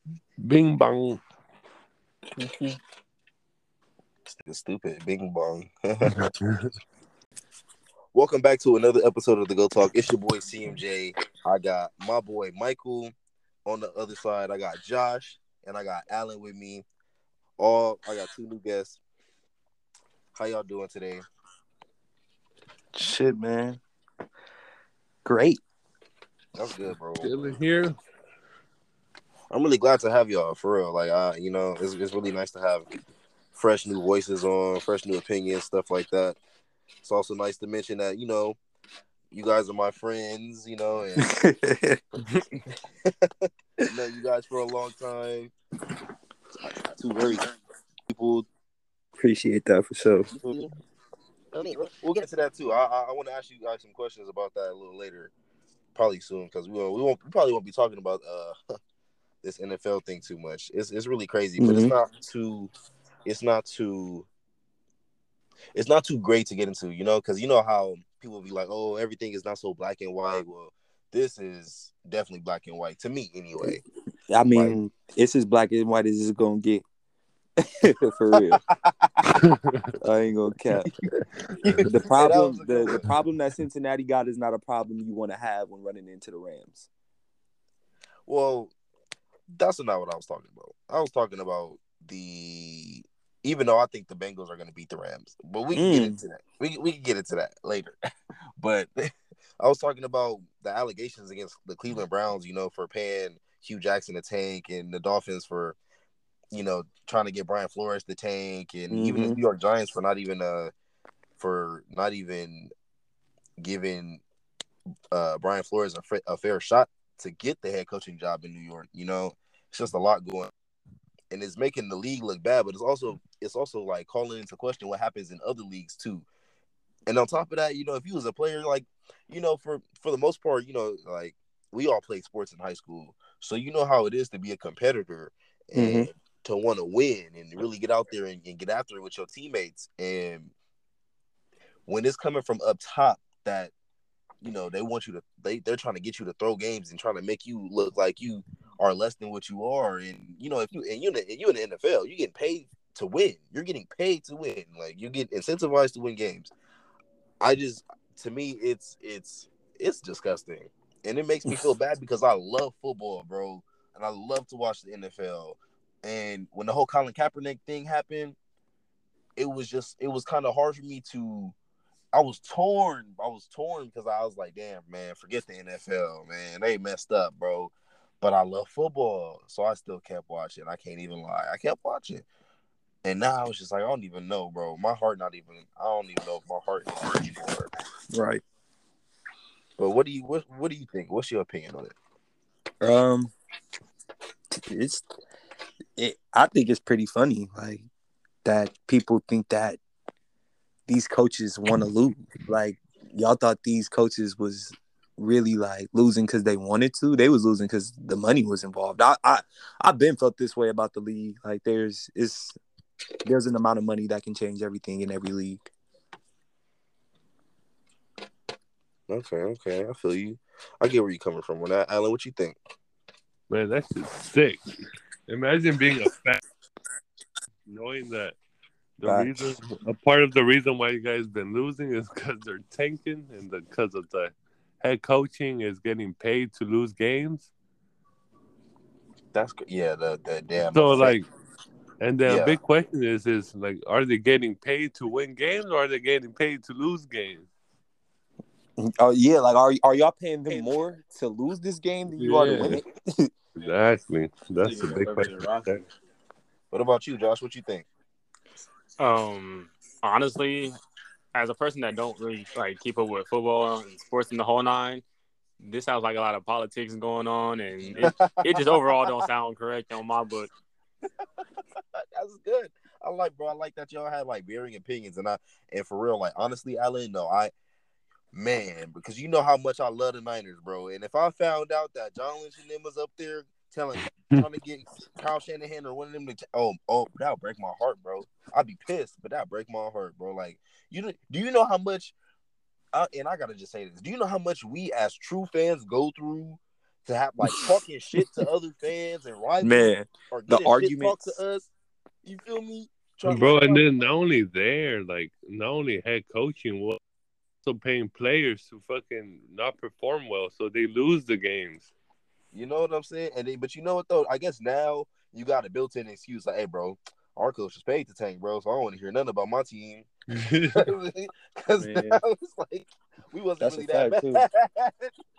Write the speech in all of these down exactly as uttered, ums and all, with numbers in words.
Bing bong. It's stupid. Bing bong. Welcome back to another episode of the Go Talk. It's your boy C M J. I got my boy Michael on the other side. I got Josh and I got Alan with me. All I got two new guests. How y'all doing today? Shit, man. Great. That's good, bro. Still here. I'm really glad to have y'all for real. Like, I, you know, it's it's really nice to have fresh new voices on, fresh new opinions, stuff like that. It's also nice to mention that, you know, you guys are my friends, you know, and I know you guys for a long time. Two very people. Appreciate that for sure. We'll get into that too. I I, I want to ask you guys some questions about that a little later, probably soon, because we won't, we won't we probably won't be talking about uh this N F L thing too much. It's it's really crazy, but mm-hmm. it's not too it's not too it's not too great to get into, you know, because you know how people be like, oh, everything is not so black and white. Well, this is definitely black and white to me, anyway. I mean, like, it's as black and white as it's gonna get. For real. I ain't gonna cap. The problem the, the problem that Cincinnati got is not a problem you want to have when running into the Rams. Well, that's not what I was talking about. I was talking about the even though I think the Bengals are gonna beat the Rams, but we can mm. get into that. We we can get into that later. But I was talking about the allegations against the Cleveland Browns, you know, for paying Hugh Jackson a tank, and the Dolphins for, you know, trying to get Brian Flores the tank, and mm-hmm. even the New York Giants for not even uh for not even giving uh Brian Flores a, f- a fair shot to get the head coaching job in New York. You know, it's just a lot going on, and it's making the league look bad, but it's also it's also like calling into question what happens in other leagues too. And on top of that, you know, if you was a player, like, you know, for for the most part, you know, like, we all played sports in high school, so you know how it is to be a competitor and mm-hmm. to want to win and really get out there and, and get after it with your teammates. And when it's coming from up top that, you know, they want you to, they, they're trying to get you to throw games and trying to make you look like you are less than what you are. And, you know, if you, and you, you in the N F L, you're getting paid to win. You're getting paid to win. Like, you get incentivized to win games. I just, to me, it's, it's, it's disgusting. And it makes me feel bad because I love football, bro. And I love to watch the N F L. And when the whole Colin Kaepernick thing happened, it was just, it was kind of hard for me to, I was torn. I was torn because I was like, damn, man, forget the N F L, man. They messed up, bro. But I love football. So I still kept watching. I can't even lie. I kept watching. And now I was just like, I don't even know, bro. My heart not even, I don't even know if my heart is anymore. Right. But what do you, what, what do you think? What's your opinion on it? Um, it's, it, I think it's pretty funny, like, that people think that these coaches want to lose. Like, y'all thought these coaches was really, like, losing because they wanted to. They was losing because the money was involved. I, I, I've been felt this way about the league. Like, there's, it's, there's an amount of money that can change everything in every league. Okay, okay, I feel you. I get where you're coming from on that. Alan, what you think? Man, that's just sick. Imagine being a fan, knowing that the right. reason, a part of the reason why you guys been losing is because they're tanking, and because of the head coaching is getting paid to lose games. That's yeah, the the damn. So like, and then yeah. a big question is is like, are they getting paid to win games or are they getting paid to lose games? Oh yeah, like are are y'all paying them more to lose this game than you yeah. are to win it? Exactly, that's the big question. What about you, Josh? What you think? Um, honestly, as a person that don't really like keep up with football and sports in the whole nine, this sounds like a lot of politics going on, and it, it just overall don't sound correct on my book. That's good. I like, bro. I like that y'all have like varying opinions, and I and for real, like honestly, Alan, no, I. Man, because you know how much I love the Niners, bro. And if I found out that John Lynch and them was up there telling, trying to get Kyle Shanahan or one of them to, oh, oh, that'll break my heart, bro. I'd be pissed, but that'll break my heart, bro. Like, you do you know how much? Uh, and I gotta just say this: do you know how much we as true fans go through to have like talking shit to other fans and rivals, man, or the getting shit talked arguments. to us. You feel me? Try, Bro, like, and like, then not only there, like not only head coaching, well, also paying players to fucking not perform well, so they lose the games. you know what I'm saying? And they, but you know what though? I guess now you got a built-in excuse like, hey, bro, our coach is paid to tank, bro, so I don't want to hear nothing about my team. Because now it's like we wasn't That's really a fact, that too. bad.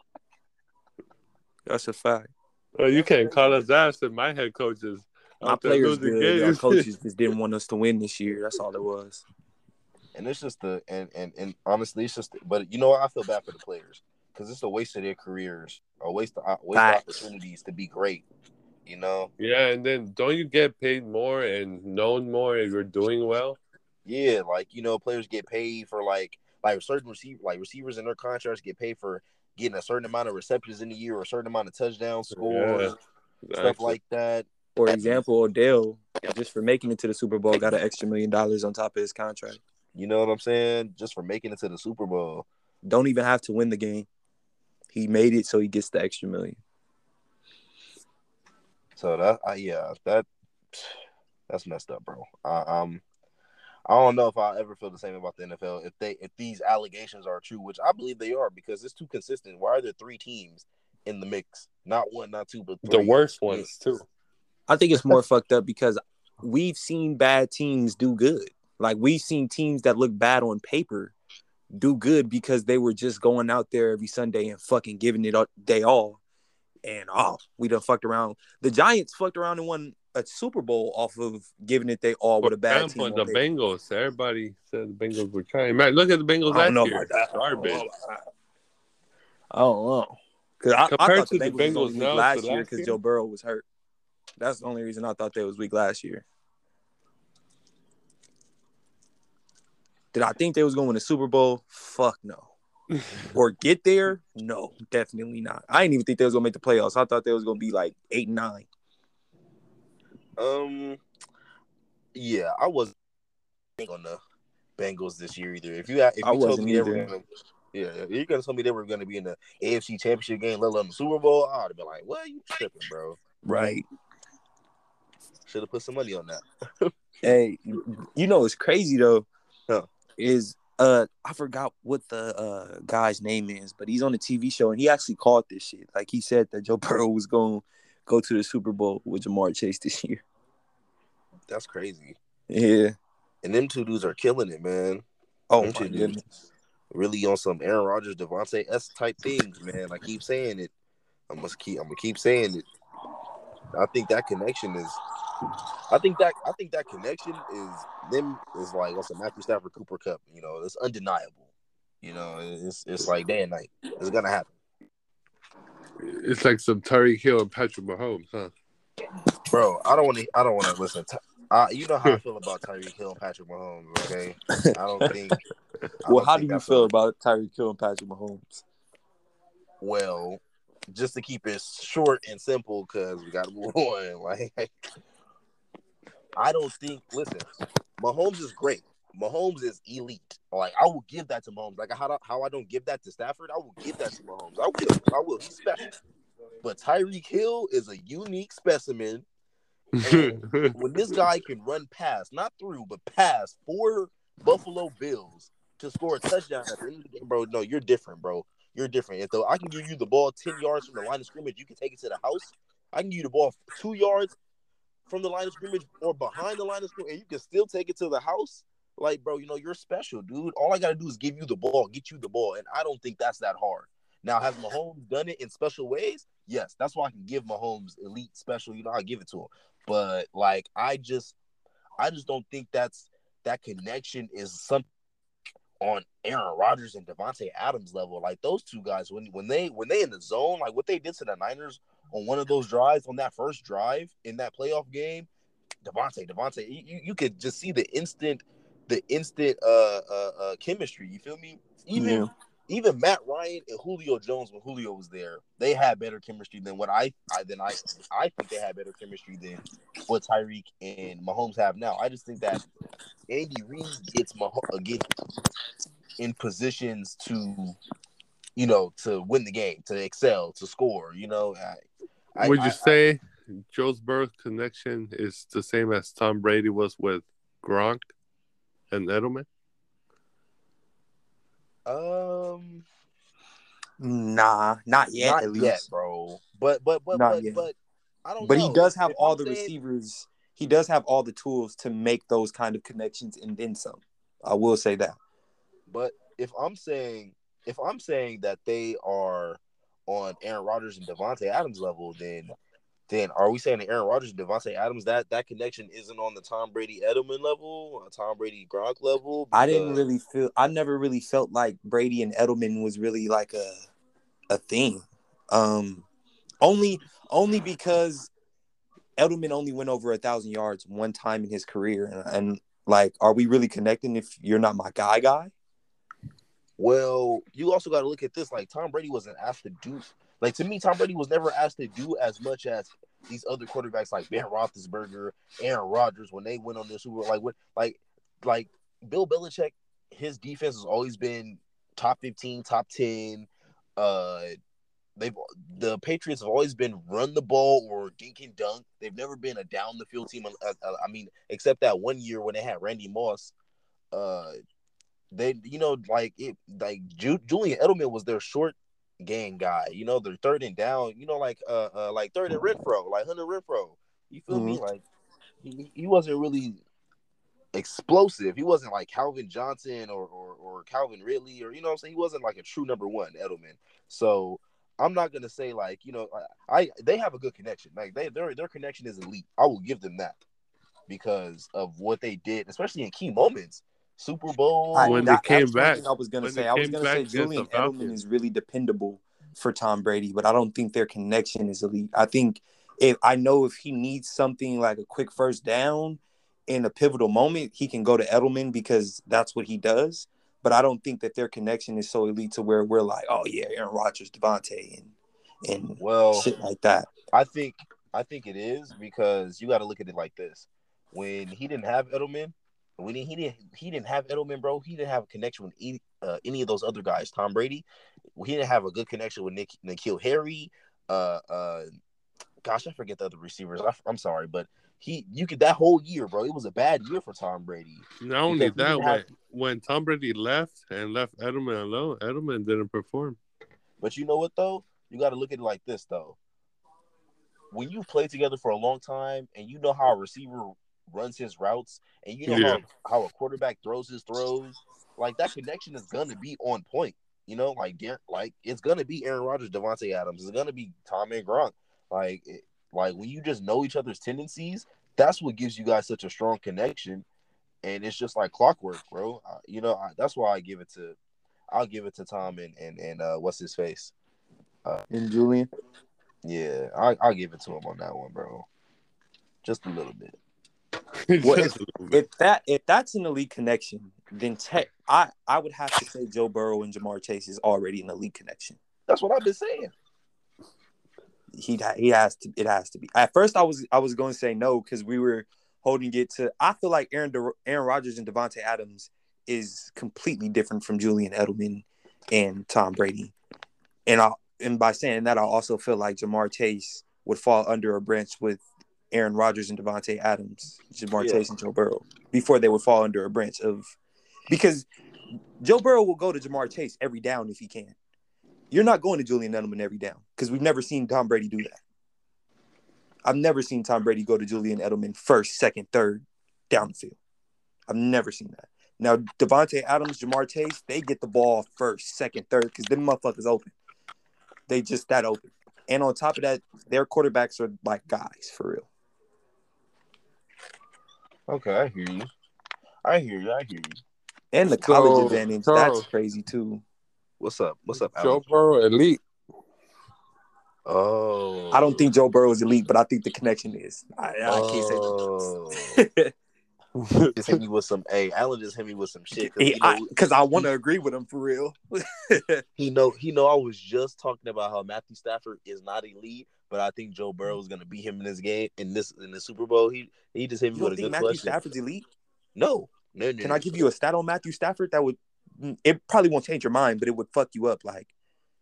That's a fact. Well, you can't call us ass if my head coach is My out there players losing good. Our games. coaches just didn't want us to win this year. That's all it was. And it's just the and and and honestly, it's just. But you know what? I feel bad for the players because it's a waste of their careers, a waste of waste of opportunities to be great. You know? Yeah, and then don't you get paid more and known more if you're doing well? Yeah, like you know, players get paid for like like certain receiver like receivers in their contracts get paid for getting a certain amount of receptions in a year or a certain amount of touchdowns scored, Yeah, stuff exactly. like that. For example, Odell, just for making it to the Super Bowl, got an extra million dollars on top of his contract. You know what I'm saying? Just for making it to the Super Bowl. Don't even have to win the game. He made it, so he gets the extra million. So that, uh, yeah, that that's messed up, bro. I, um, I don't know if I'll ever feel the same about the N F L if they if these allegations are true, which I believe they are because it's too consistent. Why are there three teams in the mix? Not one, not two, but three. The worst ones too. I think it's more fucked up because we've seen bad teams do good. Like we've seen teams that look bad on paper do good because they were just going out there every Sunday and fucking giving it they all. And oh, we done fucked around. The Giants fucked around and won a Super Bowl off of giving it they all with a bad example, team. The Bengals. Everybody said the Bengals were trying. Man, look at the Bengals I don't know last year. about that. Garbage. I don't know. Because I, I Compared thought the to the Bengals, was Bengals only now weak last to year last because year? Joe Burrow was hurt. That's the only reason I thought they was weak last year. Did I think they was going to win a Super Bowl? Fuck no. Or get there? No, definitely not. I didn't even think they was going to make the playoffs. I thought they was going to be like eight and nine. Um, yeah, I wasn't on the Bengals this year either. If you if you I told wasn't me they were either. gonna, yeah, if you're gonna tell me they were gonna be in the A F C Championship game, let alone the Super Bowl, I'd have been like, "What? You tripping, bro?" Right. Should have put some money on that. Hey, you know what's crazy though? Huh. Is uh I forgot what the uh guy's name is, but he's on a T V show and he actually called this shit. Like he said that Joe Burrow was going to go to the Super Bowl with Jamar Chase this year. That's crazy. Yeah. And them two dudes are killing it, man. Oh them my two goodness. dudes really on some Aaron Rodgers, Devontae S type things, man. I keep saying it. I must keep. I'm gonna keep saying it. I think that connection is. I think that I think that connection is them is like what's a Matthew Stafford Cooper Cup. You know, it's undeniable. You know, it's it's like day and night. It's gonna happen. It's like some Tyreek Hill and Patrick Mahomes, huh? Bro, I don't want to. I don't want to listen. To, uh, you know how I feel about Tyreek Hill and Patrick Mahomes. Okay, I don't think. I Well, don't how think do you that's feel a, about Tyreek Hill and Patrick Mahomes? Well, just to keep it short and simple, because we got to move on. Like, I don't think. Listen, Mahomes is great. Mahomes is elite. Like, I will give that to Mahomes. Like how how I don't give that to Stafford, I will give that to Mahomes. I will. I will. He's special. But Tyreek Hill is a unique specimen. And when this guy can run past, not through, but past four Buffalo Bills to score a touchdown at the end of the game, bro, no, you're different, bro. You're different. If the, I can give you the ball ten yards from the line of scrimmage, you can take it to the house. I can give you the ball two yards from the line of scrimmage or behind the line of scrimmage, and you can still take it to the house. Like, bro, you know, you're special, dude. All I got to do is give you the ball, get you the ball, and I don't think that's that hard. Now, has Mahomes done it in special ways? Yes. That's why I can give Mahomes elite special. You know, I give it to him. But, like, I just I just don't think that's that connection is something on Aaron Rodgers and Devontae Adams level. Like, those two guys, when when they when they in the zone, like what they did to the Niners on one of those drives, on that first drive in that playoff game, Devontae, Devontae, you, you could just see the instant the instant uh, uh, uh, chemistry. You feel me? Even Yeah. even Matt Ryan and Julio Jones, when Julio was there, they had better chemistry than what I, I than I I think they had better chemistry than what Tyreek and Mahomes have now. I just think that Andy Reid gets Mah- uh, gets in positions to you know, to win the game, to excel, to score. You know, I, I, Would you I, say I, Joe Burrow's connection is the same as Tom Brady was with Gronk and Edelman? Um, Nah, not yet. not At yet, least, bro. But but but not but yet. but I don't But he know. does If, have if all I'm the saying, receivers. He does have all the tools to make those kind of connections and then some. I will say that. but if I'm saying if I'm saying that they are on Aaron Rodgers and Devontae Adams level, then then are we saying that Aaron Rodgers and Devontae Adams that that connection isn't on the Tom Brady Edelman level, a Tom Brady Gronk level? I didn't Because really feel. I never really felt like Brady and Edelman was really like a a thing. Um, only only because Edelman only went over a thousand yards one time in his career, and, and like, are we really connecting if you're not my guy? Guy? well, you also got to look at this. Like Tom Brady wasn't asked to do. Like to me, Tom Brady was never asked to do as much as these other quarterbacks like Ben Roethlisberger, Aaron Rodgers when they went on their Super Bowl. Like what, like, like Bill Belichick, his defense has always been top fifteen, top ten. Uh, they've the Patriots have always been run the ball or dink and dunk. They've never been a down the field team. Uh, uh, I mean, except that one year when they had Randy Moss. Uh, they, you know, like it, like Ju- Julian Edelman was their short game guy. You know, their third and down. You know, like uh, uh like third and Renfro, like Hunter Renfro. You feel Mm-hmm. me? Like he, he wasn't really explosive. He wasn't like Calvin Johnson or, or or Calvin Ridley, or you know what I'm saying. He wasn't like a true number one Edelman. So I'm not gonna say like, you know, I, I they have a good connection. Like they their their connection is elite. I will give them that because of what they did, especially in key moments. Super I, Bowl. When they that, came that's one back, thing I was gonna when they say. I was came gonna back say against the Julian Edelman Falcons. is really dependable for Tom Brady, but I don't think their connection is elite. I think if I know if he needs something like a quick first down in a pivotal moment, he can go to Edelman because that's what he does. But I don't think that their connection is so elite to where we're like, oh yeah, Aaron Rodgers, Devontae, and and Well, shit like that. I think I think it is because you got to look at it like this: when he didn't have Edelman, when he, he didn't he didn't have Edelman, bro, he didn't have a connection with any, uh, any of those other guys. Tom Brady, he didn't have a good connection with Nick N'Keal Harry. Uh, uh, gosh, I forget the other receivers. I, I'm sorry, but he you could that whole year, bro. It was a bad year for Tom Brady. Not only Because he that, didn't have, when when Tom Brady left and left Edelman alone, Edelman didn't perform. but you know what though? You got to look at it like this though. When you play together for a long time and you know how a receiver runs his routes and you know Yeah. how, how a quarterback throws his throws, like that connection is gonna be on point. You know, like like it's gonna be Aaron Rodgers, Devontae Adams. It's gonna be Tom and Gronk. Like it, like when you just know each other's tendencies, that's what gives you guys such a strong connection. And it's just like clockwork, bro. Uh, you know, I, that's why I give it to, I'll give it to Tom and and and uh, what's his face, uh, And Julian, yeah, I, I'll give it to him on that one, bro. Just a little bit. well, Just if, a little bit. if that if that's an elite connection, then te- I I would have to say Joe Burrow and Jamar Chase is already an elite connection. That's what I've been saying. He he has to. It has to be. At first, I was I was going to say no because we were holding it to. I feel like Aaron De, Aaron Rodgers and Devontae Adams is completely different from Julian Edelman and Tom Brady, and I and by saying that, I also feel like Jamar Chase would fall under a branch with Aaron Rodgers and Devontae Adams, Jamar Yeah. Chase and Joe Burrow before they would fall under a branch of because Joe Burrow will go to Jamar Chase every down if he can. You're not going to Julian Edelman every down because we've never seen Tom Brady do that. I've never seen Tom Brady go to Julian Edelman first, second, third down the field. I've never seen that. Now, Devontae Adams, Jamar Chase, they get the ball first, second, third because them motherfuckers open. They just that open. And on top of that, their quarterbacks are like guys, for real. Okay, I hear you. I hear you. I hear you. And the college So, advantage, Charles, that's crazy too. What's up? What's up, Joe Alex? Burrow elite. Oh, I don't think Joe Burrow is elite, but I think the connection is. I, I can't say Oh, that. just hit me with some. Hey, Alan just hit me with some shit because you know Because I, I want to agree with him for real. he know he know I was just talking about how Matthew Stafford is not elite, but I think Joe Burrow is gonna beat him in this game in this in the Super Bowl. He he just hit me You don't with a think good Matthew question. Stafford's elite? No, no, no. Can no. I give you a stat on Matthew Stafford that would? It probably won't change your mind, but it would fuck you up. Like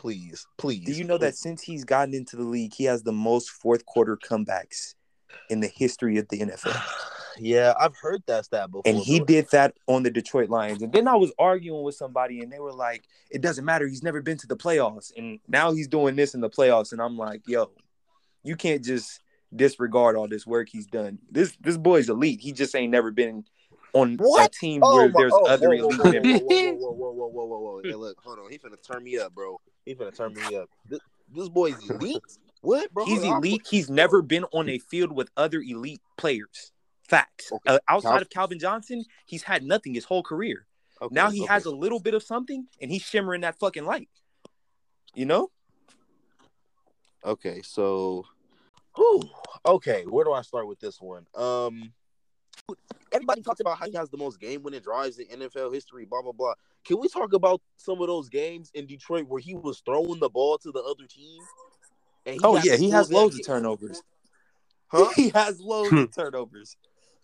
please, please. Do you know that since he's gotten into the league, he has the most fourth quarter comebacks in the history of the N F L? Yeah, I've heard that stat before. And he bro. did that on the Detroit Lions. And then I was arguing with somebody, and they were like, it doesn't matter. He's never been to the playoffs. And now he's doing this in the playoffs. And I'm like, yo, you can't just disregard all this work he's done. This this boy's elite. He just ain't never been on What? a team Oh where my- there's oh, other whoa, whoa, elite whoa, members. Whoa, whoa, whoa, whoa, whoa, whoa, whoa, whoa! Hey, look, hold on. He finna turn me up, bro. He finna turn me up. This, this boy's elite. What, bro? He's I'm- elite. He's never been on a field with other elite players. Facts. Okay. Uh, outside Cal- of Calvin Johnson, he's had nothing his whole career. Okay, Now he okay. has a little bit of something, and he's shimmering that fucking light. You know? Okay, so, whew, okay, where do I start with this one? Um, everybody talks about how he has the most game-winning drives in N F L history. Blah blah blah. Can we talk about some of those games in Detroit where he was throwing the ball to the other team? And he Oh, had yeah. to He pull has that loads of game? turnovers. Huh? He has loads of turnovers.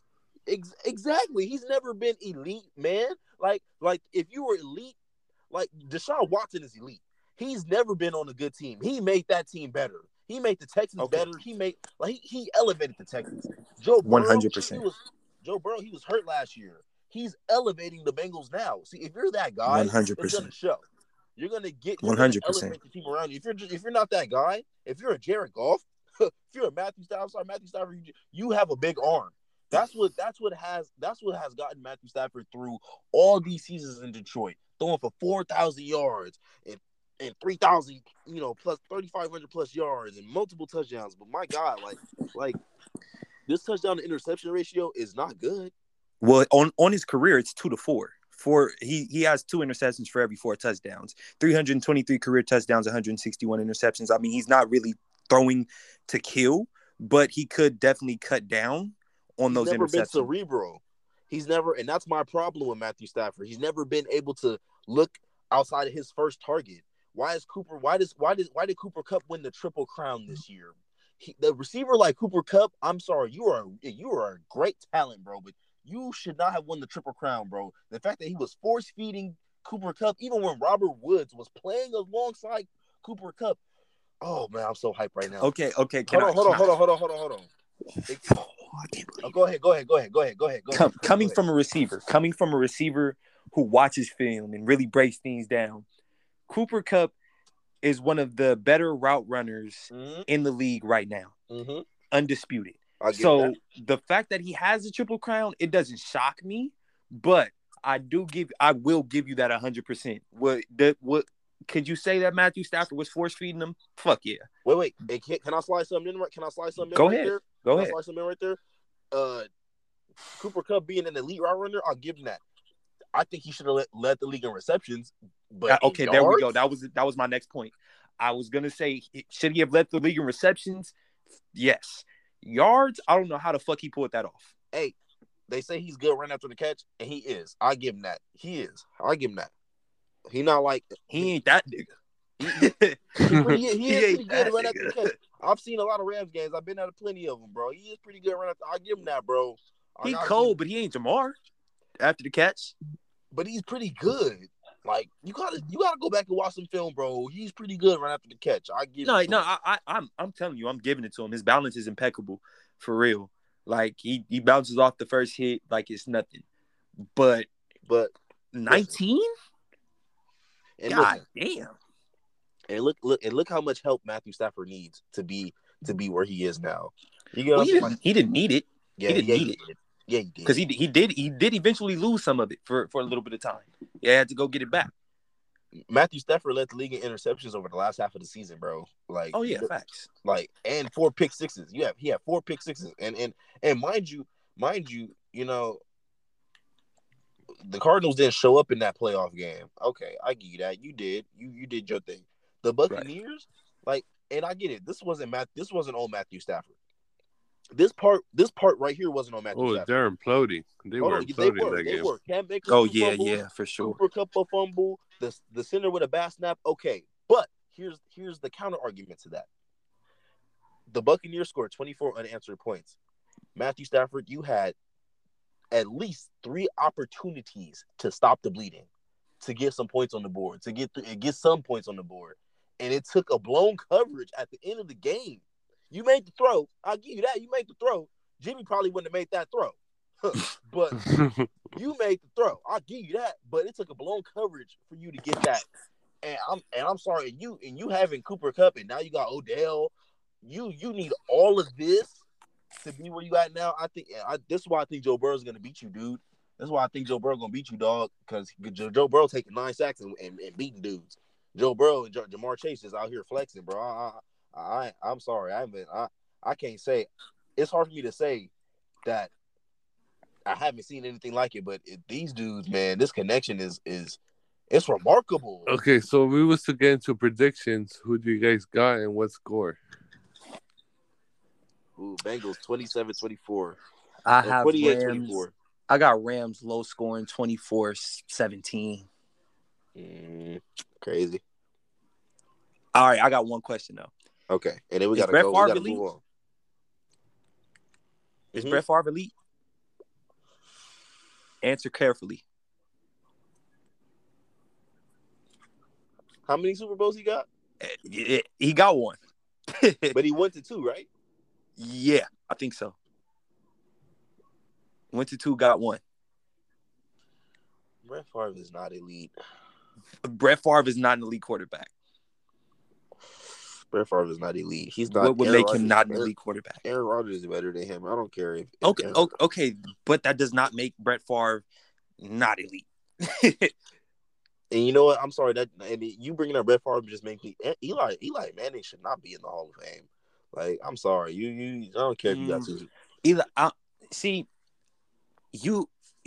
Ex- exactly. He's never been elite, man. Like, like if you were elite, like Deshaun Watson is elite. He's never been on a good team. He made that team better. He made the Texans Okay. better. He made like he, he elevated the Texans. Joe Burrow, one hundred percent. he was Joe Burrow. He was hurt last year. He's elevating the Bengals now. See, if you're that guy, one hundred it's gonna percent. show. You're gonna get you're one gonna hundred percent. elevate the team around you. If you're just, if you're not that guy, if you're a Jared Goff, if you're a Matthew Stafford, sorry, Matthew Stafford, you, you have a big arm. That's what that's what has that's what has gotten Matthew Stafford through all these seasons in Detroit, throwing for four thousand yards and and three thousand, you know, plus thirty-five hundred plus yards and multiple touchdowns. But my God, like like this touchdown to interception ratio is not good. Well, on, on his career, it's two to four. Four, he he has two interceptions for every four touchdowns. three hundred twenty-three career touchdowns, one hundred sixty-one interceptions. I mean, he's not really throwing to kill, but he could definitely cut down on He's those never been interceptions. cerebral. He's never, and that's my problem with Matthew Stafford. He's never been able to look outside of his first target. Why is Cooper? Why does why does why did Cooper Kupp win the Triple Crown this year? He, the receiver like Cooper Kupp, I'm sorry, you are you are a great talent, bro, but you should not have won the Triple Crown, bro. The fact that he was force feeding Cooper Kupp, even when Robert Woods was playing alongside Cooper Kupp. Oh man, I'm so hyped right now. Okay, okay. Can Hold I, on, hold on, can hold on, hold on, hold on, hold on. It, I- Oh, I can't believe oh, go ahead, go ahead, go ahead, go ahead, go ahead, go ahead. Com- go coming ahead. from a receiver, coming from a receiver who watches film and really breaks things down, Cooper Kupp is one of the better route runners Mhm, in the league right now, mhm. undisputed. I get So that. the fact that he has a triple crown, it doesn't shock me, but I do give, I will give you that one hundred percent. What that what could you say that Matthew Stafford was force feeding him? Fuck yeah. Wait, wait. Hey, can, can I slide something in? Right? Can I slide something in Go right ahead. there? Go Can ahead. I slide something in right there? Uh, Cooper Kupp being an elite route runner, I'll give him that. I think he should have led, led the league in receptions. But Uh, in okay, there we go. yards? That was that was my next point. I was gonna say, should he have led the league in receptions? Yes. Yards, I don't know how the fuck he pulled that off. Hey, they say he's good right after the catch, and he is. I give him that. He is. I give him that. He not like He ain't that nigga. he, he, he, pretty, he, He is ain't pretty that good right after the nigga. catch. I've seen a lot of Rams games. I've been at plenty of them, bro. He is pretty good right after. I give him that, bro. I He gotta cold, give- but he ain't Jamar after the catch. but he's pretty good. Like you gotta, you gotta go back and watch some film, bro. He's pretty good right after the catch. I give. No, it to no, him. I, I, I'm, I'm telling you, I'm giving it to him. His balance is impeccable, for real. Like he, he bounces off the first hit like it's nothing. But But nineteen, and god listen, damn. and look, look, and look how much help Matthew Stafford needs to be to be where he is now. You get Well, what he I'm saying? didn't, he didn't need it Yeah, he didn't yeah, need he it. did. Yeah, he did. because he, he did, he did eventually lose some of it for, for a little bit of time. Yeah, he had to go get it back. Matthew Stafford led the league in interceptions over the last half of the season, bro. Like, Oh yeah, facts. like, and four pick sixes. You have he had four pick sixes, and and and mind you, mind you, you know, the Cardinals didn't show up in that playoff game. Okay, I give you that. You did. You you did your thing. The Buccaneers, like, and I get it. This wasn't Matt. This wasn't on Matthew Stafford. This part, this part right here wasn't on Matthew Oh, Stafford. they're imploding. They Hold were on, they imploding were. that They game. were. Cam Akers Oh two yeah, fumbles, yeah, for sure. Cooper Kupp a fumble. The the center with a bad snap. Okay, but here's here's the counter argument to that. The Buccaneers scored twenty-four unanswered points. Matthew Stafford, you had at least three opportunities to stop the bleeding, to get some points on the board, to get th- get some points on the board, and it took a blown coverage at the end of the game. You made the throw. I'll give you that. You made the throw. Jimmy probably wouldn't have made that throw. But you made the throw. I'll give you that. But it took a blown coverage for you to get that. And I'm and I'm sorry, you and you having Cooper Kupp and now you got Odell. You you need all of this to be where you at now. I think I, this is why I think Joe Burrow's gonna beat you, dude. That's why I think Joe Burrow gonna beat you, dog. Because Joe, Joe Burrow taking nine sacks and, and, and beating dudes. Joe Burrow and Jamar Chase is out here flexing, bro. I, I, I I'm sorry, I haven't. I I can't say. It's hard for me to say that I haven't seen anything like it. But it, these dudes, man, this connection is is it's remarkable. Okay, so if we was to get into predictions, who do you guys got and what score? Ooh, Bengals twenty-seven twenty-four. I have twenty-eight Rams. twenty-four. I got Rams low scoring twenty-four seventeen. Mm, crazy. All right, I got one question though. Okay, and then we Is gotta Brett go. Favre We gotta elite? move on. Is Mhm. Brett Favre elite? Answer carefully. How many Super Bowls he got? Eh, He got one. But he went to two, right? Yeah, I think so. Went to two, got one. Brett Favre is not elite. Brett Favre is not an elite quarterback. Brett Favre is not elite. He's not. What would Aaron make him Rodgers- not an Aaron- elite quarterback? Aaron Rodgers is better than him. I don't care if. if Okay, Aaron- o- okay, but that does not make Brett Favre not elite. And you know what? I'm sorry that and you bringing up Brett Favre just make me. Eli Eli Manning should not be in the Hall of Fame. Like, I'm sorry. You you. I don't care if you got two. Eli, I, see, you.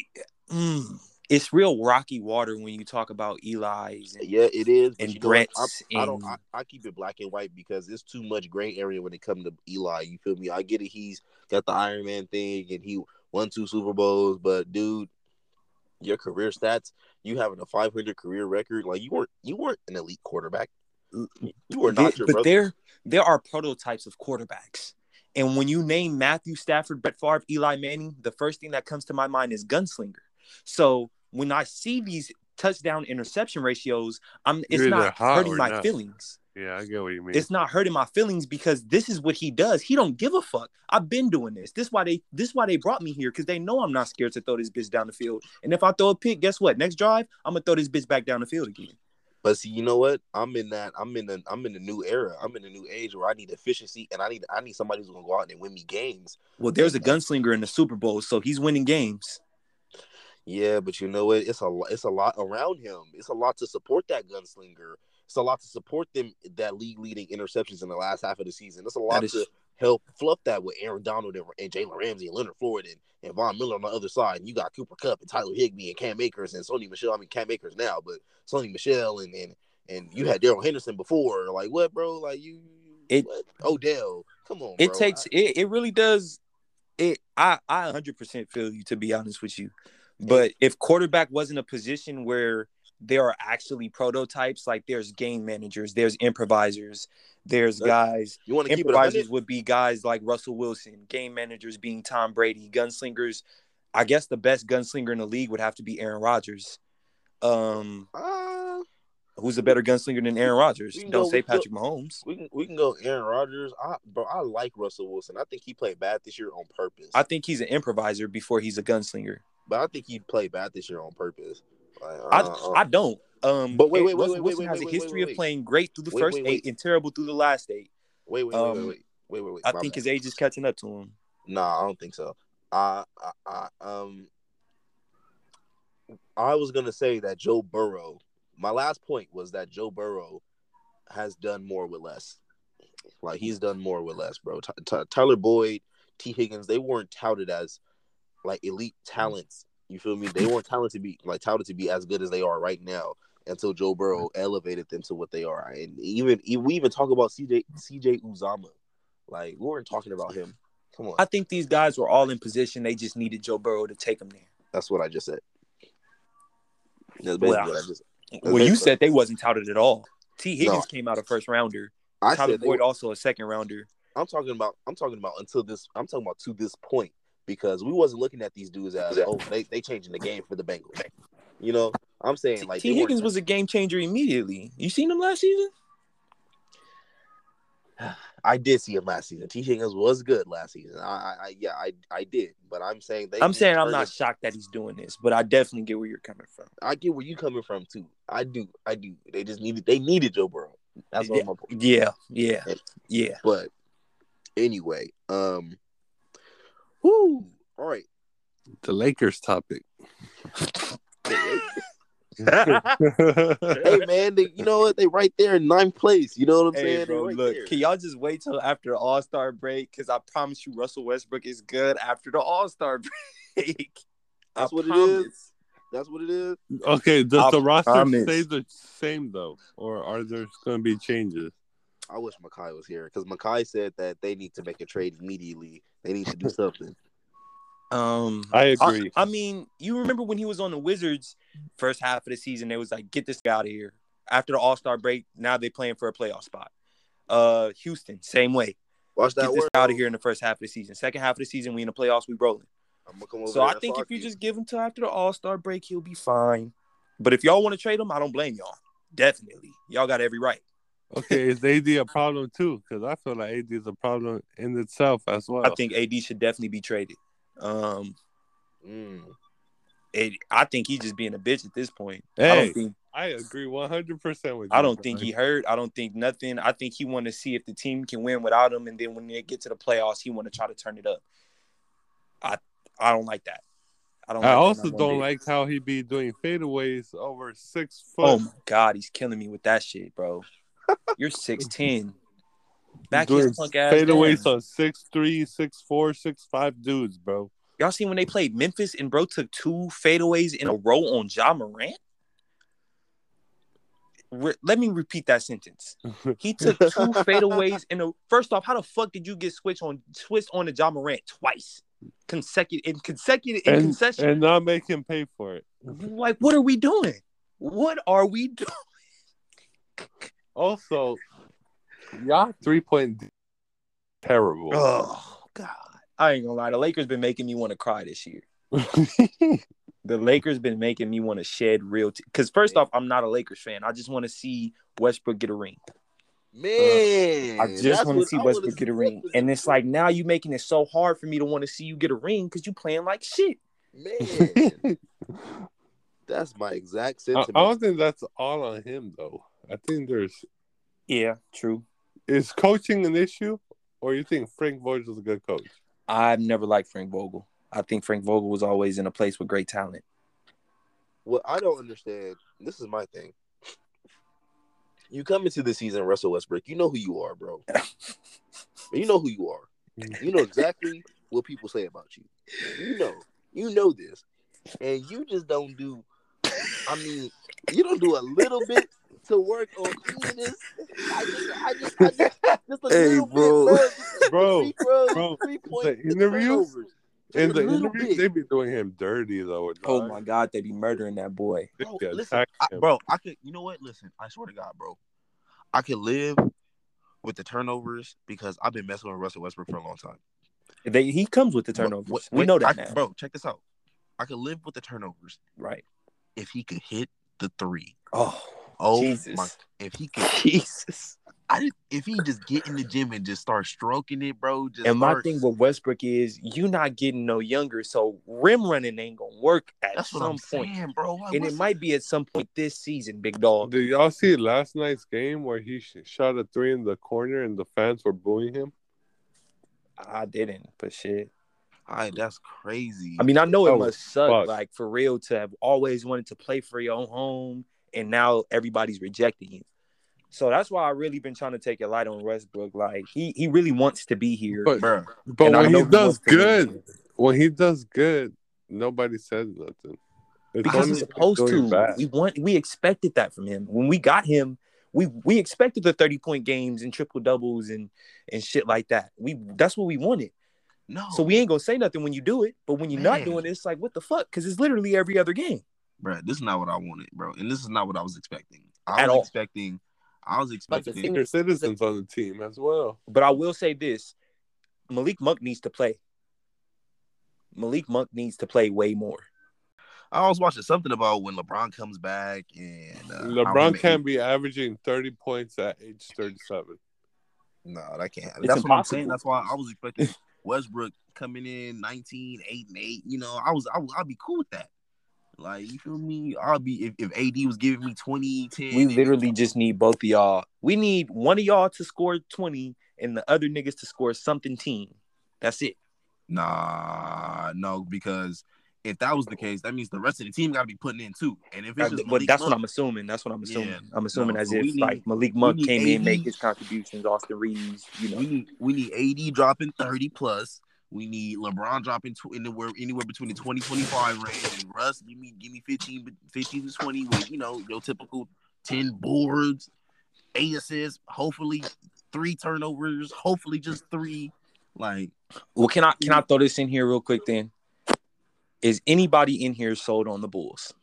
Mm, it's real rocky water when you talk about Eli's and, Yeah, it is. But and you know what? Brett's. I, I don't. and- I, I keep it black and white because it's too much gray area when it comes to Eli. You feel me? I get it. He's got the Iron Man thing and he won two Super Bowls, but dude, your career stats, you having a five hundred career record, like you weren't. You weren't an elite quarterback. You were not There- your but brother. there, there are prototypes of quarterbacks. And when you name Matthew Stafford, Brett Favre, Eli Manning, the first thing that comes to my mind is gunslinger. So when I see these touchdown interception ratios, I'm it's You're either not hot hurting or my not. feelings. Yeah, I get what you mean. It's not hurting my feelings because this is what he does. He don't give a fuck. I've been doing this. This why they this why they brought me here, because they know I'm not scared to throw this bitch down the field. And if I throw a pick, guess what? Next drive, I'm gonna throw this bitch back down the field again. But see, you know what? I'm in that. I'm in the. I'm in the new era. I'm in a new age where I need efficiency, and I need. I need somebody who's gonna go out and win me games. Well, there's a gunslinger in the Super Bowl, so he's winning games. Yeah, but you know what? It's a. lo- It's a lot around him. It's a lot to support that gunslinger. It's a lot to support them. That league leading interceptions in the last half of the season. It's a lot That is- to help fluff that with Aaron Donald and, and Jalen Ramsey and Leonard Floyd and, and Von Miller on the other side. And you got Cooper Kupp and Tyler Higbee and Cam Akers and Sony Michelle. I mean Cam Akers now, but Sony Michelle and and. And you had Daryl Henderson before. Like, what, bro? Like, you, It- what? Odell. Come on, It bro. takes I- it, it really does it I I one hundred percent feel you, to be honest with you. But if quarterback wasn't a position where there are actually prototypes, like there's game managers, there's improvisers, there's That- guys. you want to keep it Improvisers one would be guys like Russell Wilson, game managers being Tom Brady, gunslingers. I guess the best gunslinger in the league would have to be Aaron Rodgers. Um, hundred? Uh, who's a better gunslinger than Aaron Rodgers? We can Don't go- say we can go- Patrick Mahomes. we can we can go Aaron Rodgers. I, bro, I like Russell Wilson. I think he played bad this year on purpose. I think he's an improviser before he's a gunslinger. but I think he played bad this year on purpose. Like, I, uh, uh, I don't. Um, But wait, wait, wait, Russell wait, wait, Wilson wait, has wait, a wait, history wait, of wait. playing great through the Wait, first wait, wait. eight and terrible through the last eight. wait, wait, wait, um, wait, wait, wait, wait, wait. I My think bad. his age is catching up to him. Nah, I don't think so. I, I, I, um, I was gonna say that Joe Burrow. My last point was that Joe Burrow has done more with less. Like, he's done more with less, bro. Ty- Ty- Tyler Boyd, T. Higgins, they weren't touted as like elite talents. You feel me? They weren't talented to be like touted to be as good as they are right now until Joe Burrow elevated them to what they are. And even we even talk about C J C J Uzama. Like, we weren't talking about him. Come on, I think these guys were all in position. They just needed Joe Burrow to take them there. that's what I just said. That's basically Well, what I just. Well, you said they wasn't touted at all. T. Higgins No. came out a first rounder. I Tyler said they Boyd were- also a second rounder. I'm talking about. I'm talking about until this. I'm talking about to this point because we wasn't looking at these dudes as oh they they changing the game for the Bengals. You know, I'm saying like T. they weren't- Higgins was a game changer immediately. You seen him last season? I did see him last season. T. Higgins was good last season. I, I, yeah, I, I did. But I'm saying they. I'm saying I'm not him. shocked that he's doing this, but I definitely get where you're coming from. I get where you coming from too. I do, I do. They just needed, they needed Joe Burrow. That's all yeah, my point. Yeah, yeah, and, yeah. But anyway, um, whoo, all right. The Lakers topic. Hey man, they, you know what? They right there in ninth place. You know what I'm Hey, saying? bro, right look, there. can y'all just wait till after the All-Star break? Because I promise you, Russell Westbrook is good after the All-Star break. That's I what promise. it is. That's what it is. Okay, does I the roster promise. stay the same though, or are there going to be changes? I wish Makai was here because Makai said that they need to make a trade immediately. They need to do something. Um, I agree. I, I mean, you remember when he was on the Wizards first half of the season, they was like, get this guy out of here. After the All-Star break, now they playing for a playoff spot. Uh, Houston, same way. Watch that Get this work. out of here in the first half of the season. Second half of the season, we in the playoffs, we rolling. I'm gonna come over So there I and think sock if you you. just give him till after the All-Star break, he'll be fine. But if y'all want to trade him, I don't blame y'all. Definitely. Y'all got every right. Okay, is A D a problem too? Because I feel like A D is a problem in itself as well. I think A D should definitely be traded. Um, Mm. it, I think he's just being a bitch at this point. Hey, I don't think I agree one hundred percent with you. I don't bro. think he hurt. I don't think nothing. I think he want to see if the team can win without him, and then when they get to the playoffs, he want to try to turn it up. I I don't like that. I don't. I like also that not one don't bit. like how he be doing fadeaways over six foot. Oh my god, he's killing me with that shit, bro. You're six ten. Back doing his punk ass fadeaways down. on six three, six four, six five dudes, bro. Y'all seen when they played Memphis and bro took two fadeaways in a row on Ja Morant? Re- Let me repeat that sentence. He took two fadeaways in a. First off, how the fuck did you get switched on switched on to Ja Morant twice, consecutive in consecutive in and, concession? and not make him pay for it. Like, what are we doing? What are we doing? Also, y'all three point terrible. Oh God, I ain't gonna lie. The Lakers been making me want to cry this year. The Lakers been making me want to shed real. Because t- first off, I'm not a Lakers fan. I just want to see Westbrook get a ring. Man, I just want to see I Westbrook get a ring. Westbrook And it's like now you making it so hard for me to want to see you get a ring because you playing like shit. Man, that's my exact I, sentiment. I don't think that's all on him though. I think there's Yeah, true. is coaching an issue, or you think Frank Vogel's a good coach? I've never liked Frank Vogel. I think Frank Vogel was always in a place with great talent. What I don't understand, this is my thing. You come into the season, Russell Westbrook, you know who you are, bro. You know who you are. You know exactly what people say about you. You know. You know this. And you just don't do, I mean, you don't do a little bit to work on cleaning this. I just, I just, I just, just a Hey, little bro. bit, bro. Just Bro, free throws, bro, three the point interviews? turnovers. In Just the a little interviews, bit. they be doing him dirty though. Oh dog. my God, they be murdering that boy. They Bro, be listen, attacking I, him. bro, I could, you know what? Listen, I swear to God, bro, I could live with the turnovers because I've been messing with Russell Westbrook for a long time. They, he comes with the But- turnovers. wait, we wait, know that I- now. bro. Check this out. I could live with the turnovers Right. if he could hit the three. Oh, Oh Jesus. my! If he could, Jesus. I did, if he just get in the gym and just start stroking it, bro. Just And my start, thing with Westbrook is you not getting no younger, so rim running ain't gonna work at that's what some I'm point. saying, bro. Like, And it what's- might be at some point this season, big dog. Did y'all see last night's game where he sh- shot a three in the corner and the fans were booing him? I didn't, but shit. All right, that's crazy. I mean, I know it That must was suck, fucked. like for real, to have always wanted to play for your own home, and now everybody's rejecting you. So that's why I really been trying to take a light on Westbrook. Like he he really wants to be here. But bro. but And I when know he he does wants to win. good, when he does good, nobody says nothing. It's Because only he's when supposed doing to. bad. We want we expected that from him. When we got him, we we expected the thirty point games and triple doubles and and shit like that. We that's what we wanted. No, So we ain't gonna say nothing when you do it, but when you're not Man. doing it, it's like what the fuck? Because it's literally every other game. bro. This is not what I wanted, bro. And this is not what I was expecting. I At was all. expecting. I was But the expecting. thing- Senior citizens on the team as well. But I will say this: Malik Monk needs to play. Malik Monk needs to play way more. I was watching something about when LeBron comes back and uh, how LeBron him- can't be averaging thirty points at age thirty-seven. No, that can't happen. It's That's what I'm impossible. saying. That's why I was expecting Westbrook coming in nineteen, eight and eight. You know, I was, I was, I'd be cool with that. Like, you feel me? I'll be if, if A D was giving me twenty, ten. We literally just need both of y'all. We need one of y'all to score twenty and the other niggas to score something team. That's it. Nah, no, because if that was the case, that means the rest of the team got to be putting in too. And if it's just but Malik that's Monk, what I'm assuming. That's what I'm assuming. Yeah, I'm assuming no, as so we if need- like Malik we Monk need came A D. in, make his contributions. Austin Reeves, you know. we need we need A D dropping thirty plus. We need LeBron dropping tw- anywhere anywhere between the twenty twenty-five range, and Russ give me give me fifteen, fifteen to twenty with, you know, your typical ten boards, eight assists, hopefully three turnovers, hopefully just three. Like, Well, can I can I throw this in here real quick then? Is anybody in here sold on the Bulls?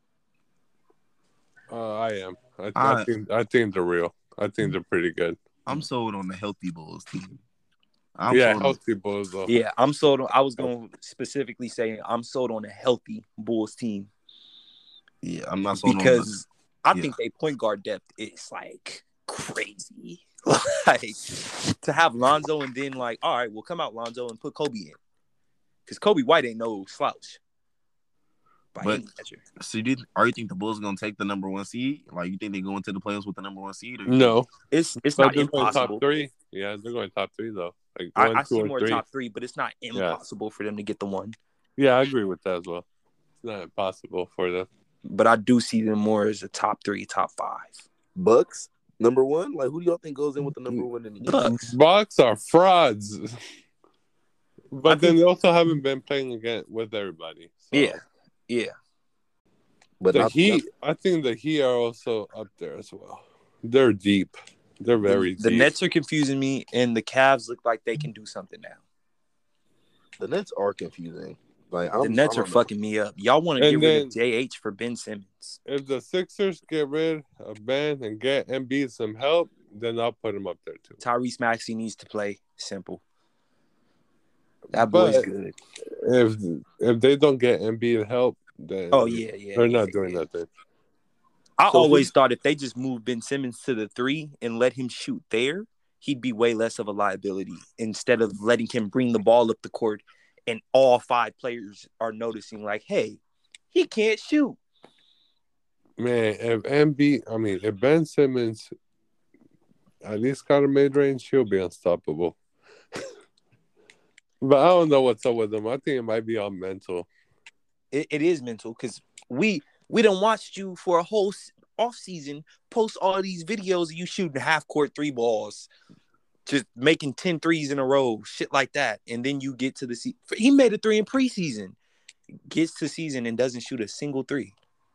Uh, I am. I, I- I think I think they're real. I think they're pretty good. I'm sold on the healthy Bulls team. I'm yeah, sold on- healthy Bulls though. Yeah, I'm sold on. I was going to specifically say I'm sold on a healthy Bulls team yeah, I'm not sold because I yeah. think they point guard depth is like crazy. Like to have Lonzo and then like, all right, we'll come out Lonzo and put Kobe in because Kobe White ain't no slouch. By But- any measure. on. So, you did, are you think the Bulls gonna take the number one seed? Like, you think they go into the playoffs with the number one seed? Or No, It's it's but not they're going impossible. top three. Yeah, they're going top three though. Like I, one, I two, see or more three. top three, but it's not impossible for them to get the one. Yeah, I agree with that as well. It's not impossible for them. But I do see them more as a top three, top five. Bucks number one? Like, who do y'all think goes in with the number one in the East? Bucks. Bucks are frauds, but I then think- they also haven't been playing again with everybody. So. Yeah, yeah. But The not, Heat, I think the Heat are also up there as well. They're deep. They're very The deep. Nets are confusing me, and the Cavs look like they can do something now. the Nets are confusing. Like, The I'm, Nets I are don't know. fucking me up. Y'all want to And get rid then- of J H for Ben Simmons. If the Sixers get rid of Ben and get Embiid some help, then I'll put him up there too. Tyrese Maxey needs to play simple. That boy's But good. If if they don't get Embiid help, then Oh, yeah, yeah. they're yeah, not doing yeah. nothing. I So always who- thought if they just moved Ben Simmons to the three and let him shoot there, he'd be way less of a liability instead of letting him bring the ball up the court and all five players are noticing like, hey, he can't shoot. Man, if Embiid, I mean, if Ben Simmons at least got a mid range, he'll be unstoppable. But I don't know what's up with him. I think it might be all mental. It, it is mental because we we done watched you for a whole s- off season post all these videos of you shooting half court three balls, just making ten threes in a row, shit like that. And then you get to the season. He made a three in preseason, gets to season and doesn't shoot a single three.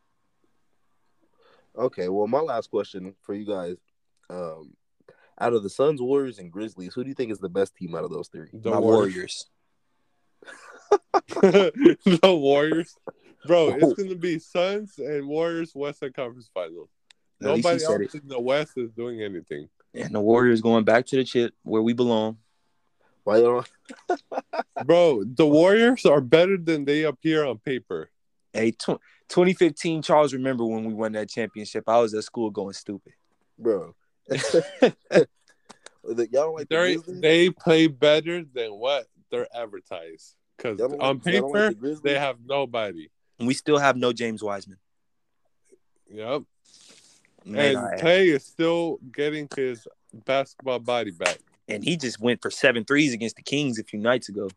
Okay, well, my last question for you guys. Um, out of the Suns, Warriors, and Grizzlies, who do you think is the best team out of those three? The My Warriors. Warriors. The Warriors. Bro, it's going to be Suns and Warriors Western Conference Finals. At least he Nobody said else it. in the West is doing anything. And the Warriors going back to the chip where we belong. Why you don't? Bro, the Warriors are better than they appear on paper. Hey, tw- twenty fifteen, Charles, remember when we won that championship? I was at school going stupid. Bro. The- y'all don't like the They're, Grizzlies? they play better than what they're advertised. Because Y'all don't on like- y'all don't like paper, the Grizzlies? they have nobody. And we still have no James Wiseman. Yep. Man, And I- Clay is still getting his basketball body back. and he just went for seven threes against the Kings a few nights ago.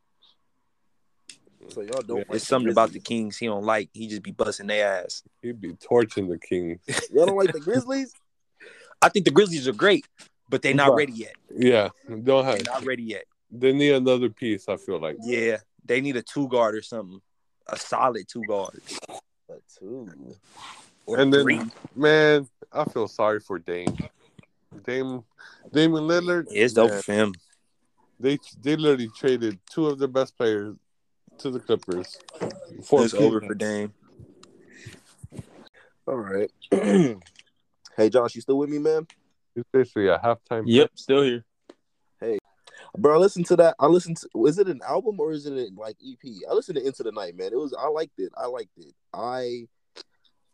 So y'all don't. Yeah, like There's something about the Grizzlies. Kings he don't like. He just be busting their ass. He'd be torching the Kings. Y'all don't like the Grizzlies? I think the Grizzlies are great, but they're not Right. ready yet. Yeah. Don't They're have. not ready yet. They need another piece, I feel like. Yeah, they need a two guard or something, a solid two guard Uh, two. or And then- three. Man, I feel sorry for Dame. Dame, Damian Lillard. It's man, over for him. They they literally traded two of their best players to the Clippers. For It's over for peanuts. Dame. All right. Hey, Josh, you still with me, man? It's basically a halftime. Yep, still here. Bro, I listened to that. I listened to. Was it an album or is it a, like E P? I listened to Into the Night, man. It was. I liked it. I liked it. I.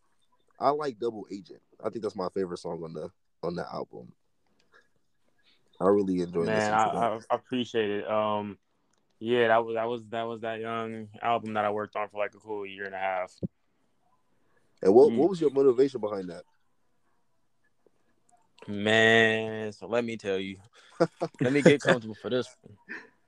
I like Double Agent. I think that's my favorite song on the on the album. I really enjoyed Man, listening I, to that. I, I appreciate it. Um, yeah, that was that was that was that young album that I worked on for like a cool year and a half. And what Mm. what was your motivation behind that? Man, so let me tell you. Let me get comfortable for this one.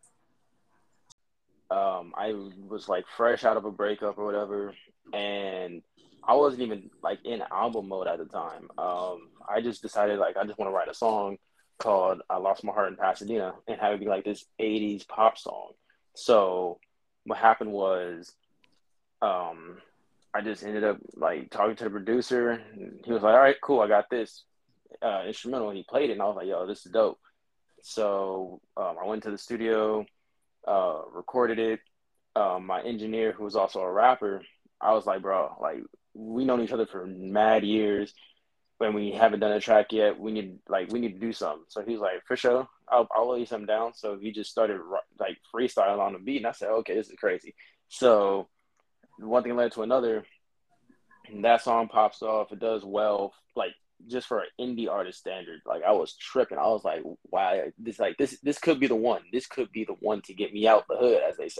Um, I was like fresh out of a breakup or whatever, and I wasn't even like in album mode at the time. Um, I just decided like I just want to write a song called "I Lost My Heart in Pasadena" and have it be like this eighties pop song. So what happened was, um, I just ended up like talking to the producer. And he was like, "All right, cool, I got this uh, instrumental." And he played it, and I was like, "Yo, this is dope." So um, I went to the studio, uh, recorded it. Um, my engineer, who was also a rapper, I was like, bro, like we known each other for mad years. When we haven't done a track yet, we need like we need to do something. So he was like, for sure, I'll I'll lay something down. So he just started like freestyling on the beat, and I said, okay, this is crazy. So one thing led to another, and that song pops off. It does well, like just for an indie artist standard. Like I was tripping. I was like, wow, this like this this could be the one. This could be the one to get me out the hood, as they say.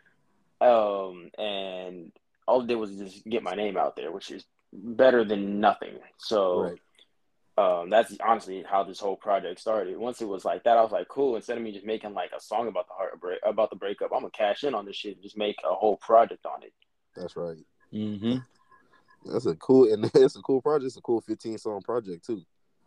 Um, and all it did was just get my name out there, which is better than nothing. So Right. um, that's honestly how this whole project started. Once it was like that, I was like, cool. Instead of me just making like a song about the heartbreak, about the breakup, I'm gonna cash in on this shit and just make a whole project on it. That's right. Mm-hmm. That's a cool and it's a cool project. It's a cool fifteen song project too.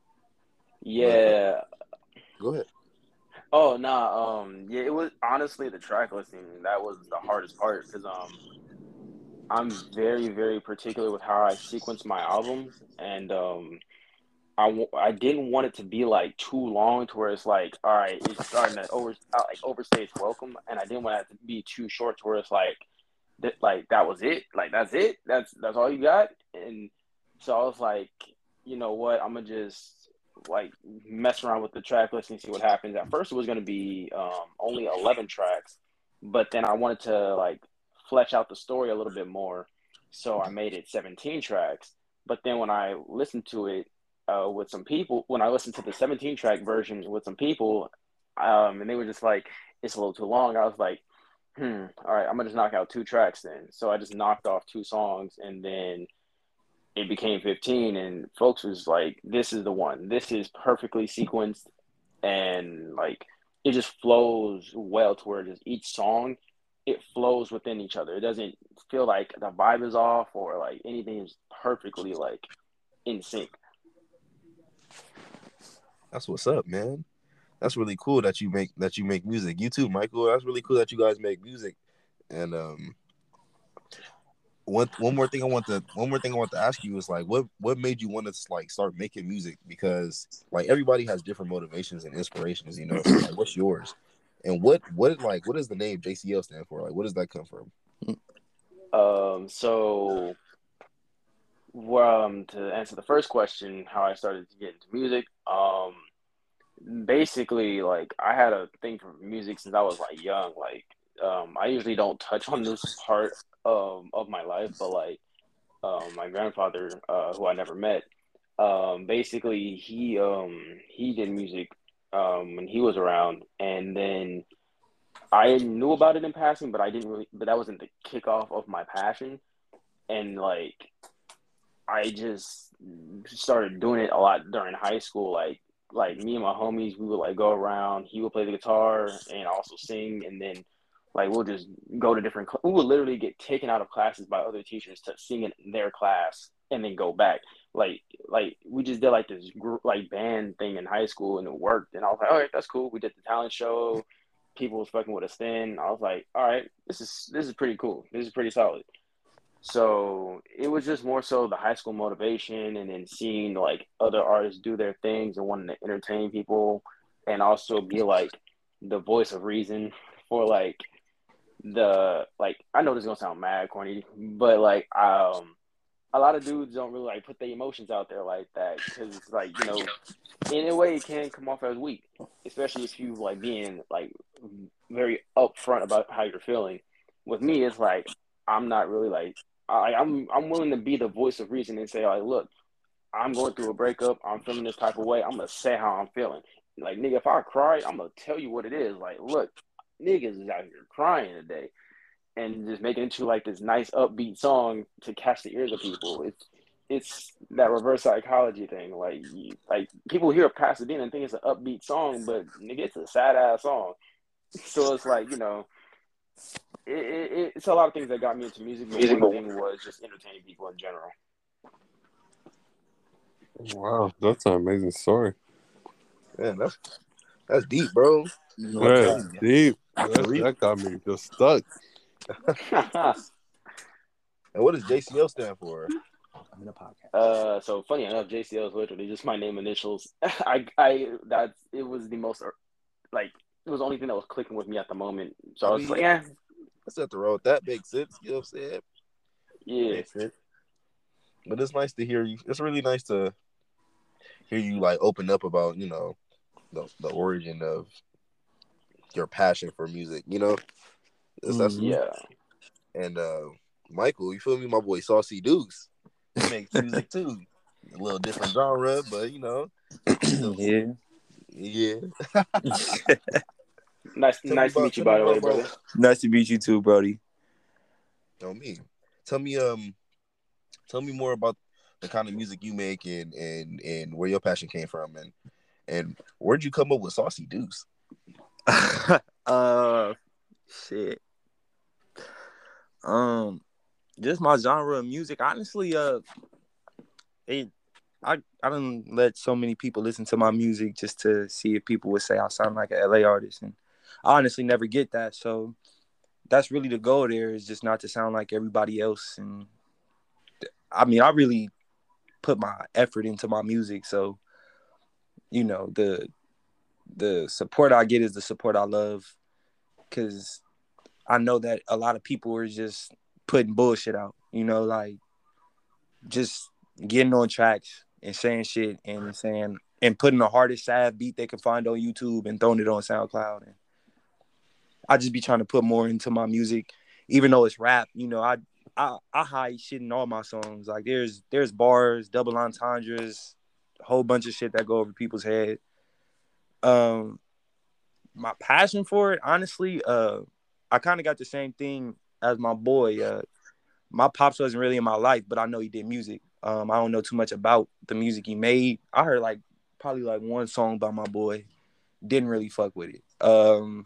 Yeah. But, uh, go ahead. Oh nah. Um. Yeah. It was honestly the track listing that was the hardest part because um I'm very very particular with how I sequence my albums and um. I, w- I didn't want it to be like too long to where it's like, all right, it's starting to over uh, like overstay its welcome, and I didn't want it to be too short to where it's like, that like that was it, like that's it, that's that's all you got, and so I was like, you know what, I'm gonna just like mess around with the track list and see what happens. At first, it was gonna be um, only eleven tracks, but then I wanted to like flesh out the story a little bit more, so I made it seventeen tracks. But then when I listened to it uh, with some people, when I listened to the seventeen track version with some people, um, and they were just like, it's a little too long. I was like, hmm, all right, I'm gonna just knock out two tracks then. So I just knocked off two songs, and then it became fifteen. And folks was like, this is the one. This is perfectly sequenced, and like it just flows well to where just each song it flows within each other. It doesn't feel like the vibe is off or like anything is perfectly like in sync. That's what's up, man. That's really cool that you make that you make music. You too, Michael. That's really cool that you guys make music. And um, one one more thing I want to one more thing I want to ask you is like, what what made you want to like start making music? Because like everybody has different motivations and inspirations, you know. So like, what's yours? And what what like what does the name J C L stand for? Like, what does that come from? Um, so um, to answer the first question, how I started to get into music, um, basically like I had a thing for music since I was like young. Like um, I usually don't touch on this part um, of my life, but like um, my grandfather, uh, who I never met, um, basically he um, he did music um, when he was around, and then I knew about it in passing, but I didn't really. But that wasn't the kickoff of my passion, and like I just started doing it a lot during high school. Like like me and my homies, we would like go around. He would play the guitar and also sing, and then like we'll just go to different. Cl- we would literally get taken out of classes by other teachers to sing in their class, and then go back. Like like we just did like this group like band thing in high school, and it worked. And I was like, all right, that's cool. We did the talent show. People was fucking with us then. I was like, all right, this is this is pretty cool. This is pretty solid. So it was just more so the high school motivation and then seeing like other artists do their things and wanting to entertain people and also be like the voice of reason for like the like I know this is gonna sound mad corny, but like um a lot of dudes don't really like put their emotions out there like that because it's like, you know, in a way it can come off as weak, especially if you like being like very upfront about how you're feeling. With me, it's like I'm not really like I, I'm I'm willing to be the voice of reason and say like, look, I'm going through a breakup. I'm feeling this type of way. I'm gonna say how I'm feeling. Like, nigga, if I cry, I'm gonna tell you what it is. Like, look, niggas is out here crying today, and just making it into like this nice upbeat song to catch the ears of people. It's it's that reverse psychology thing. Like, you, like people hear Pasadena and think it's an upbeat song, but nigga, it's a sad ass song. So it's like, you know, it, it, it's a lot of things that got me into music, but one thing was just entertaining people in general. Wow, that's an amazing story. Man, that's that's deep, bro. Yeah, deep. That, that got me just stuck. And what does J C L stand for? I'm in a podcast. Uh, so funny enough, J C L is literally just my name initials. I, I, that's it was the most like it was the only thing that was clicking with me at the moment. So I, I was mean, like, yeah, that's not the road. That makes sense. You know what I'm saying? Yeah. Makes sense. But it's nice to hear you. It's really nice to hear you like open up about, you know, the the origin of your passion for music. You know, mm, that's, yeah. And uh, Michael, you feel me? My boy Saucy Deuce, he makes music too. A little different genre, but you know, yeah, yeah. nice, tell nice to about, meet you, by the way, brother. Nice to meet you too, Brody. Oh, me. Tell me, um, tell me more about the kind of music you make and and and where your passion came from, and and where'd you come up with Saucy Deuce? uh, shit. Um, just my genre of music. Honestly, uh, it, I I didn't let so many people listen to my music just to see if people would say I sound like an L A artist, and I honestly never get that. So that's really the goal. There is just not to sound like everybody else, and I mean, I really put my effort into my music, so you know the the support I get is the support I love, because I know that a lot of people are just putting bullshit out, you know, like just getting on tracks and saying shit and saying and putting the hardest sad beat they can find on YouTube and throwing it on SoundCloud. And I just be trying to put more into my music, even though it's rap. You know, I I I hide shit in all my songs. Like there's there's bars, double entendres, a whole bunch of shit that go over people's head. Um, my passion for it, honestly, uh, I kind of got the same thing as my boy. Uh, my pops wasn't really in my life, but I know he did music. Um, I don't know too much about the music he made. I heard like probably like one song by my boy. Didn't really fuck with it. Um,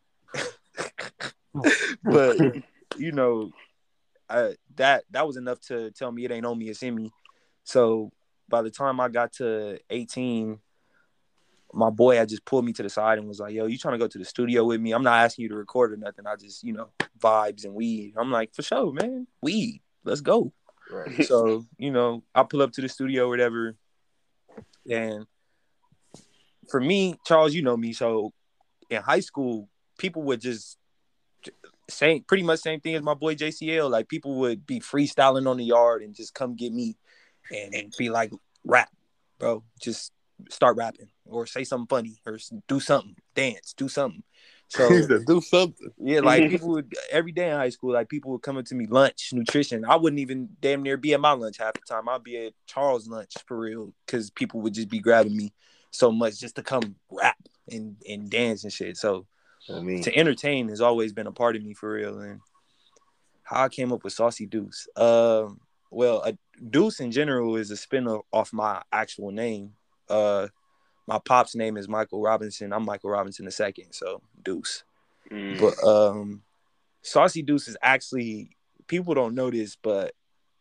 but you know, I, that that was enough to tell me it ain't on me, it's in me. So by the time I got to eighteen, my boy had just pulled me to the side and was like, yo, you trying to go to the studio with me? I'm not asking you to record or nothing. I just, you know, vibes and weed. I'm like, for sure, man. Weed. Let's go. Right. So, you know, I pull up to the studio or whatever. And for me, Charles, you know me. So in high school, people would just say pretty much same thing as my boy J C L. Like people would be freestyling on the yard and just come get me and be like, rap, bro. Just start rapping or say something funny or do something, dance, do something. So do something. Yeah, like people would every day in high school, like people would come up to me, lunch, nutrition. I wouldn't even damn near be at my lunch half the time. I'd be at Charles' lunch for real, because people would just be grabbing me so much just to come rap and, and dance and shit. So I mean, to entertain has always been a part of me for real. And how I came up with Saucy Deuce. Um, well, a Deuce in general is a spin off my actual name. Uh, my pop's name is Michael Robinson. I'm Michael Robinson the second, so Deuce. Mm. But um, Saucy Deuce is actually, people don't know this, but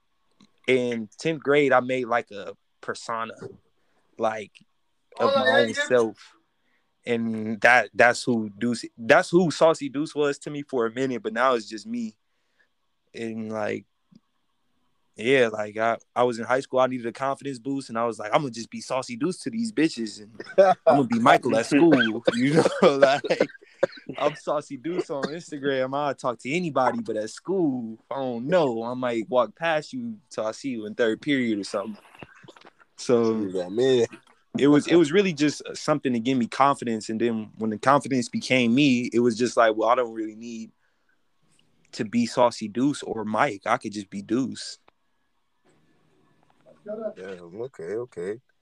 in tenth grade, I made like a persona, like of my own self. And that that's who Deuce, that's who Saucy Deuce was to me for a minute, but now it's just me. And like, yeah, like I, I was in high school, I needed a confidence boost, and I was like, I'm gonna just be Saucy Deuce to these bitches, and I'm gonna be Michael at school, you know, like I'm Saucy Deuce on Instagram. I talk to anybody, but at school, I don't know. I might walk past you till I see you in third period or something. So that man. It was it was really just something to give me confidence, and then when the confidence became me, it was just like, well, I don't really need to be Saucy Deuce or Mike. I could just be Deuce. Yeah, okay, okay.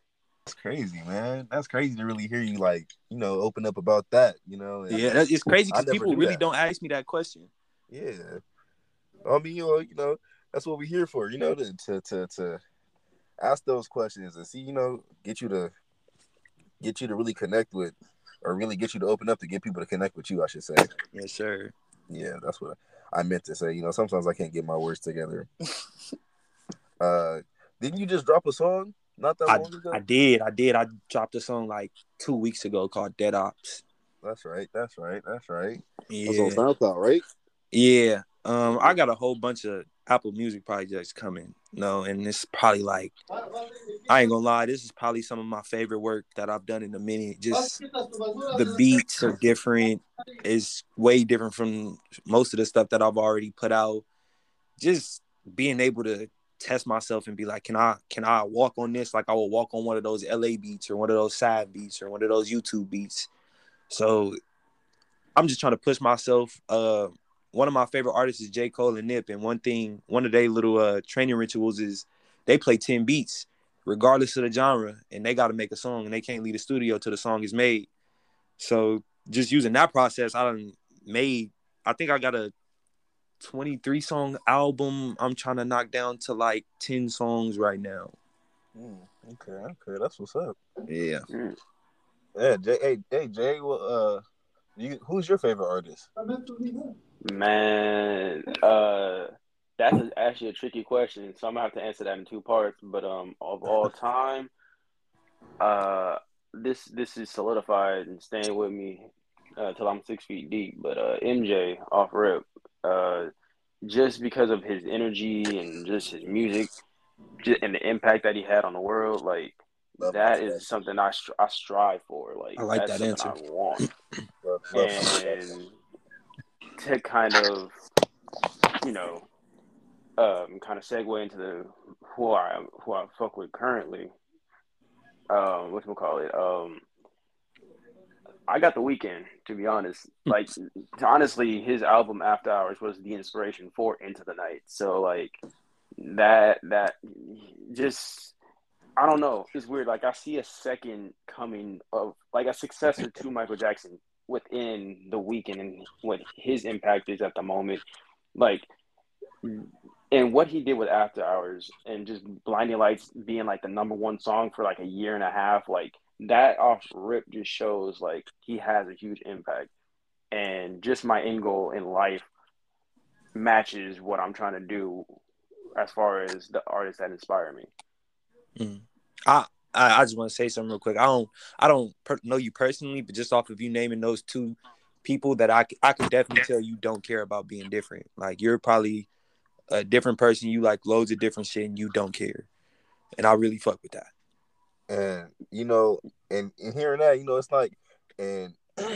That's crazy, man. That's crazy to really hear you like, you know, open up about that, you know. And Yeah, that, it's crazy I because never people knew really that. don't ask me that question. Yeah. I mean, you know, you know, that's what we're here for, you know, to to to, to ask those questions and see, you know, get you to get you to really connect with, or really get you to open up to get people to connect with you, I should say. Yes, sir. Yeah, that's what I meant to say. You know, sometimes I can't get my words together. uh, didn't you just drop a song not that I, long ago? I did. I did. I dropped a song like two weeks ago called Dead Ops. That's right. That's right. That's right. Yeah. That's on SoundCloud, right? Yeah. Um, I got a whole bunch of Apple Music projects coming. No, and it's probably like, I ain't gonna lie, this is probably some of my favorite work that I've done in a minute. Just the beats are different. It's way different from most of the stuff that I've already put out. Just being able to test myself and be like, can I can I walk on this like I will walk on one of those L A beats or one of those sad beats or one of those YouTube beats. So I'm just trying to push myself. Uh, one of my favorite artists is J. Cole and Nip, and one thing, one of their little uh, training rituals is they play ten beats, regardless of the genre, and they got to make a song, and they can't leave the studio till the song is made. So just using that process, I done made. I think I got a twenty-three song album. I'm trying to knock down to like ten songs right now. Mm, okay, okay, that's what's up. Yeah. Mm. Yeah, Jay. Hey, hey, Jay. Well, uh, you who's your favorite artist? Man, uh, that's a, actually a tricky question, so I'm gonna have to answer that in two parts. But um, of all time, uh, this this is solidified and staying with me uh, till I'm six feet deep. But uh, M J off rip, uh, just because of his energy and just his music, just, and the impact that he had on the world, like Love that that. is something I str- I strive for. Like I like that's that something answer. I want, Love, love and to kind of, you know, um, kind of segue into the who I who I fuck with currently. Um, what we call it? Um, I got The Weeknd, to be honest. Like, honestly, his album After Hours was the inspiration for Into the Night. So, like, that that just I don't know. It's weird. Like, I see a second coming of like a successor to Michael Jackson within The Weeknd and what his impact is at the moment. Like, and what he did with After Hours and just Blinding Lights being like the number one song for like a year and a half, like that off rip just shows like he has a huge impact. And just my end goal in life matches what I'm trying to do as far as the artists that inspire me. Mm. I, I I just want to say something real quick. I don't I don't per- know you personally, but just off of you naming those two people, that I I could definitely tell you don't care about being different. Like you're probably a different person. You like loads of different shit, and you don't care. And I really fuck with that. And you know, and, and hearing that, you know, it's like, and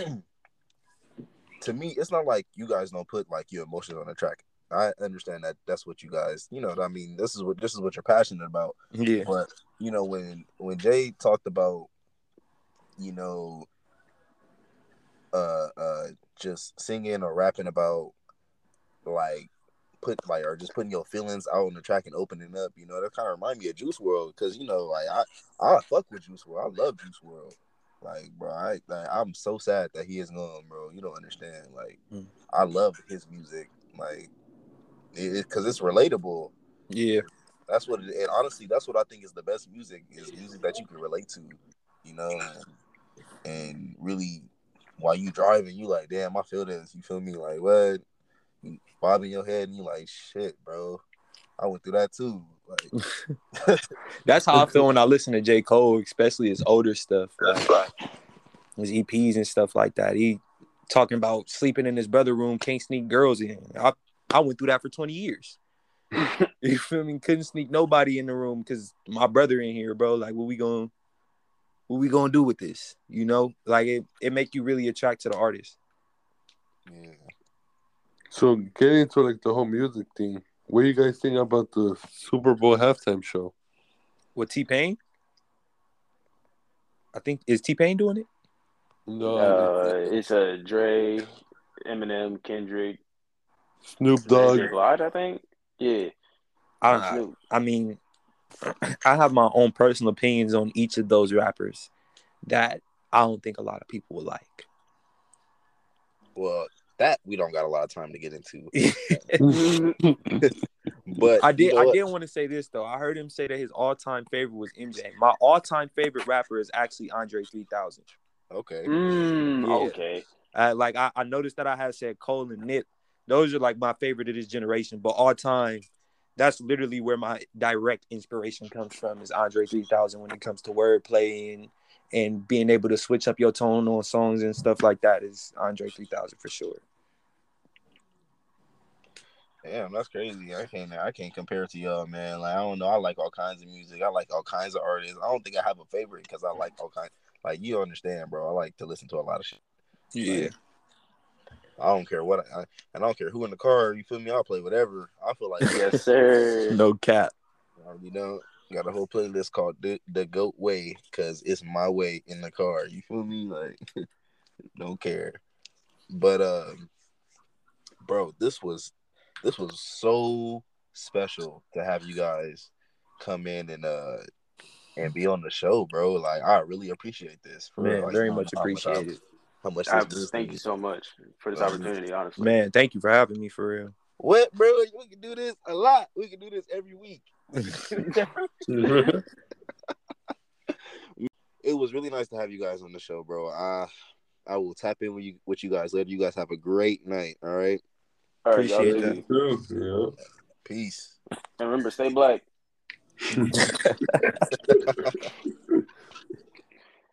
to me, it's not like you guys don't put like your emotions on the track. I understand that that's what you guys, you know, I mean, this is what this is what you're passionate about. Yeah. But you know, when when Jay talked about, you know, uh, uh, just singing or rapping about like put like or just putting your feelings out on the track and opening up, you know, that kind of remind me of Juice world, because you know, like I I fuck with Juice world. I love Juice world. Like, bro, I like, I'm so sad that he is gone, bro. You don't understand. Like, mm. I love his music, like, because it, it's relatable. Yeah, that's what it, and honestly, that's what I think is the best music, is music that you can relate to, you know, and, and really while you driving, you like, damn, I feel this. You feel me? Like, what? You bobbing your head and you like, shit, bro. I went through that too. Like, that's how I feel when I listen to J. Cole, especially his older stuff, like his E Ps and stuff like that. He talking about sleeping in his brother room, can't sneak girls in. I I went through that for twenty years. You feel me? Couldn't sneak nobody in the room because my brother in here, bro. Like, what we gonna what we gonna do with this? You know, like it it make you really attract to the artist. yeah. So getting into like the whole music thing, what do you guys think about the Super Bowl halftime show? What, T-Pain? I think is T-Pain doing it? No, Uh, it's a Dre, Eminem, Kendrick, Snoop Mary Dogg. J. Blige, I think. Yeah, I and I, Snoop. I mean, I have my own personal opinions on each of those rappers that I don't think a lot of people will like. Well, that we don't got a lot of time to get into. But I did. you know I what? did want to say this though. I heard him say that his all-time favorite was M J. My all-time favorite rapper is actually Andre three thousand. Okay. Mm, Yeah. Okay. Uh, like I, I noticed that I had said Cole and Nip. Those are like my favorite of this generation. But all time, that's literally where my direct inspiration comes from is Andre three thousand when it comes to wordplay and and being able to switch up your tone on songs and stuff like that is Andre three thousand for sure. Damn, that's crazy. I can't I can't compare it to y'all, man. Like I don't know. I like all kinds of music. I like all kinds of artists. I don't think I have a favorite because I like all kinds. Like you understand, bro. I like to listen to a lot of shit. Yeah. Like, I don't care what I, and I don't care who in the car. You feel me? I'll play whatever. I feel like Yes, sir. No cap. you know, got a whole playlist called the, the Goat Way because it's my way in the car. You feel me? Like don't care. But um, bro, this was this was so special to have you guys come in and uh and be on the show, bro. Like I really appreciate this. For Man, real. Like, very you know much how much I- appreciated. How much I, this means to thank me. you so much for this Um, opportunity, honestly. Man, thank you for having me for real. What, bro? We can do this a lot. We can do this every week. It was really nice to have you guys on the show, bro. I I will tap in with you with you guys later. You guys have a great night. All right. All right, y'all Appreciate too. that. Yeah. Peace. And remember, stay black.